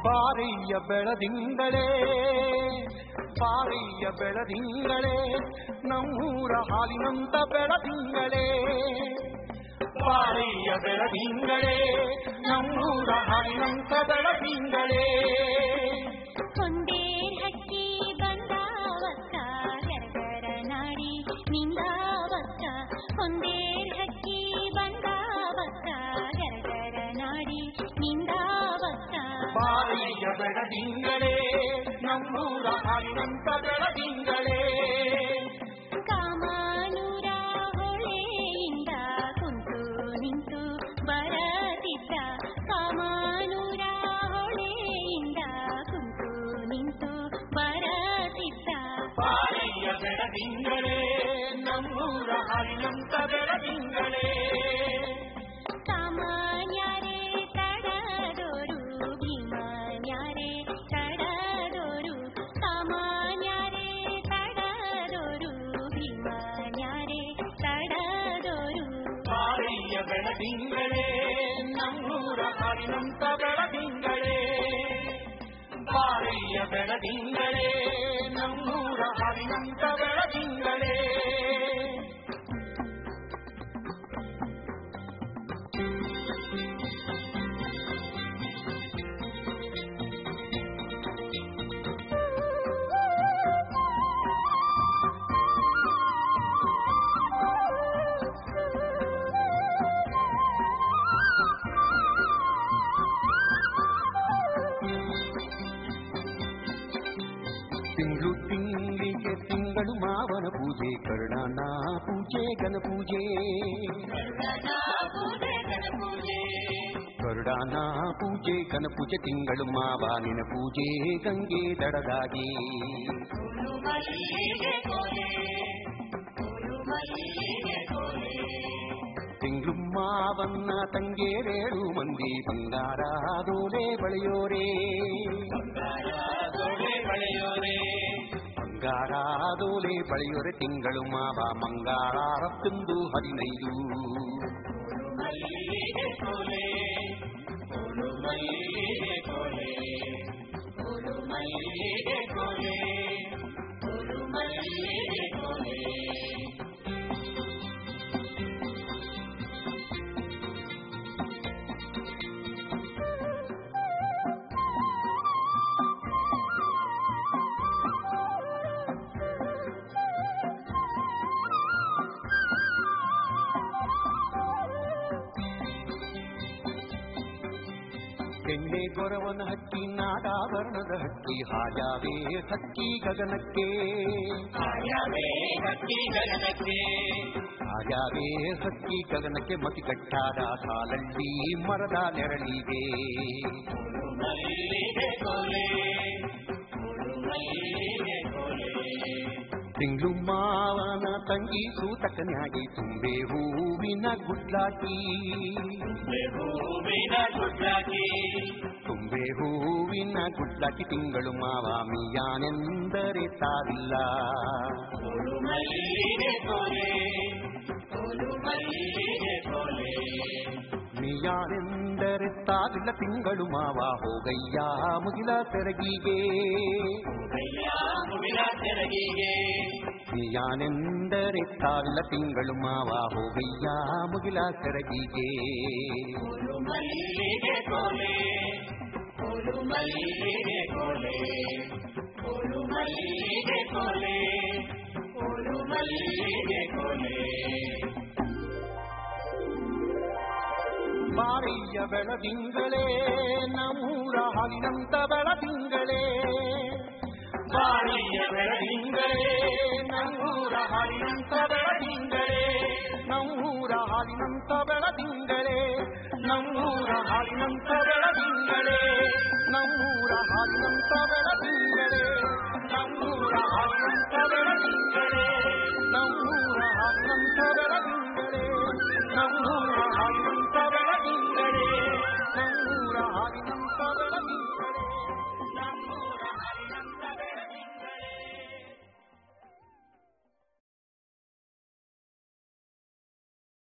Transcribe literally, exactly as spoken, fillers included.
ಬಾರಯ್ಯ ಬೆಳದಿಂಗಳೇ ಬಾರಯ್ಯ ಬೆಳದಿಂಗಳೇ ನಮ್ಮೂರ ಹಾಲಿನಂತ ಬೆಳದಿಂಗಳೇ ಬಾರಯ್ಯ ಬೆಳದಿಂಗಳೇ ನಮ್ಮೂರ ಹಾಲಿನಂತ ಬೆಳದಿಂಗಳೇ ಕೊಂಡೇ ಹಕ್ಕಿ ಬಂದಾವಕ್ಕ ಗರಗರ ನಾಡಿ ನಿಂದಾವಕ್ಕ ಕೊಂಡೇ ಹಕ್ಕಿ ಬಂದಾವಕ್ಕ ಗರಗರ ನಾಡಿ ನಿಂದಾವಕ್ಕ ಬಾರಯ್ಯ ಬೆಳದಿಂಗಳೇ ನಮ್ಮೂರ ಹಾಲಿನಂತ ಬೆಳದಿಂಗಳೇ ಕಾಮಾನೂರ ಹೊಳೆಯಿಂದ ಕುಂತು ನಿಂತು ಬರದಿದ್ದ ಕಾಮಾನೂರ ಹೊಳೆಯಿಂದ ಕುಂತು ನಿಂತು ಬರದಿದ್ದ ಬಾರಯ್ಯ ಬೆಳದಿಂಗಳೇ ನಮ್ಮೂರ ಹಾಲಿನಂತ ಬೆಳದಿಂಗಳೇ ಸಾಮಾನ್ಯರೇ ತಡದೋರು ಭೀಮನ್ಯಾರೇ ತಡದೋರು ಸಾಮಾನ್ಯರೇ ತಡದೋರು ಭೀಮನ್ಯಾರೇ ತಡದೋರು ಬಾರಯ್ಯ ಬೆಳದಿಂಗಳೇ ನಮ್ಮೂರ ಹಾಲಿನಂತ ಬೆಳದಿಂಗಳೇ ಬಾರಯ್ಯ ಬೆಳದಿಂಗಳೇ ನಮ್ಮೂರ ಹಾಲಿನಂತ ಬೆಳದಿಂಗಳೇ ತಿಂಗಳು ತಿಂಗಳಿಗೆ ತಿಂಗಳು ಮಾವನ ಪೂಜೆ ಕರ್ಣನ ಪೂಜೆ ಗಣ ಪೂಜೆ ಕರ್ಣನ ಪೂಜೆ ಗಣ ಪೂಜೆ ತಿಂಗಳು ಮಾವನಿನ ಪೂಜೆ ಗಂಗೆ ದಡದಾಗಿ ತಿಂಗಳು ಮಾವನ್ನ ತಂಗೇರೇಳು ಮಂದಿ ಬಂಗಾರ ದೋಲೆ ಬಳೆಯೋರೇ ಬಂಗಾರಾದೋಲೆ ಬಳೆಯೋರೆ ತಿಂಗಳು ಮಾವ ಮಂಗಾರ ತುಂದು ಹದಿನೈದು ಕೆನ್ನೆ ಗೊರವನ ಹಕ್ಕಿ ನಾಗಾಭರಣದ ಹಕ್ಕಿ ಹಾಯಾವೇ ಹಕ್ಕಿ ಗಗನಕ್ಕೆ ಹಾಯಾವೇ ಹಕ್ಕಿ ಗಗನಕ್ಕೆ ಹಾಯಾವೇ ಹಕ್ಕಿ ಗಗನಕ್ಕೆ ಮತಿ ಕಟ್ಟಾದ ಸಾಲಲ್ಲಿ ಮರದ ನೆರಳಿಗೆ ತಿಂಗಳು ಮಾವನ ತಂಗಿ ಸೂತಕನ್ಯಾಗಿ ತುಂಬೆ ಹೂವಿನ ಗುಡ್ಲಾಕಿ ತುಂಬೆ ಹೂವಿನ ಗುಡ್ಲಾಕಿ ತಿಂಗಳು ಮಾವ ಮಿಯಾನೆಂದರೆ ತಾವಿಲ್ಲ ಮಿಯಾನೆಂದರೆ ತಾವಿಲ್ಲ ತಿಂಗಳು ಮಾವ ಹೋಗಯ್ಯ ಮುಗಿಲ ಸೆರಗಿಗೆ ಮಿಯಾನೆಂದರೆ ತಾವಿಲ್ಲ ತಿಂಗಳು ಮಾವ ಹೋಗಯ್ಯ ಮುಗಿಲ ಸೆರಗಿಗೆ ಬಾರಯ್ಯ ಬೆಳದಿಂಗಳೇ ನಮ್ಮೂರ ಹಾಲಿನಂತ ಬೆಳದಿಂಗಳೇ ಬಾರಯ್ಯ ಬೆಳದಿಂಗಳೇ ನಮ್ಮೂರ ಹಾಲಿನಂತ ಬೆಳದಿಂಗಳೇ ನಮ್ಮೂರ ಹಾಲಿನಂತ ಬೆಳದಿಂಗಳೇ ನಮ್ಮೂರ ಹಾಲಿನಂತ ಬೆಳದಿಂಗಳೇ ನಮ್ಮೂರ ಹಾಲಿನಂತ ಬೆಳದಿಂಗಳೇ ನಮ್ಮೂರ ಹಾಲಿನಂತ ಬೆಳದಿಂಗಳೇ ನಮ್ಮೂರ ಹಾಲಿನಂತ ಬೆಳದಿಂಗಳೇ ನಮ್ಮೂರ ಹಾಲಿನಂತ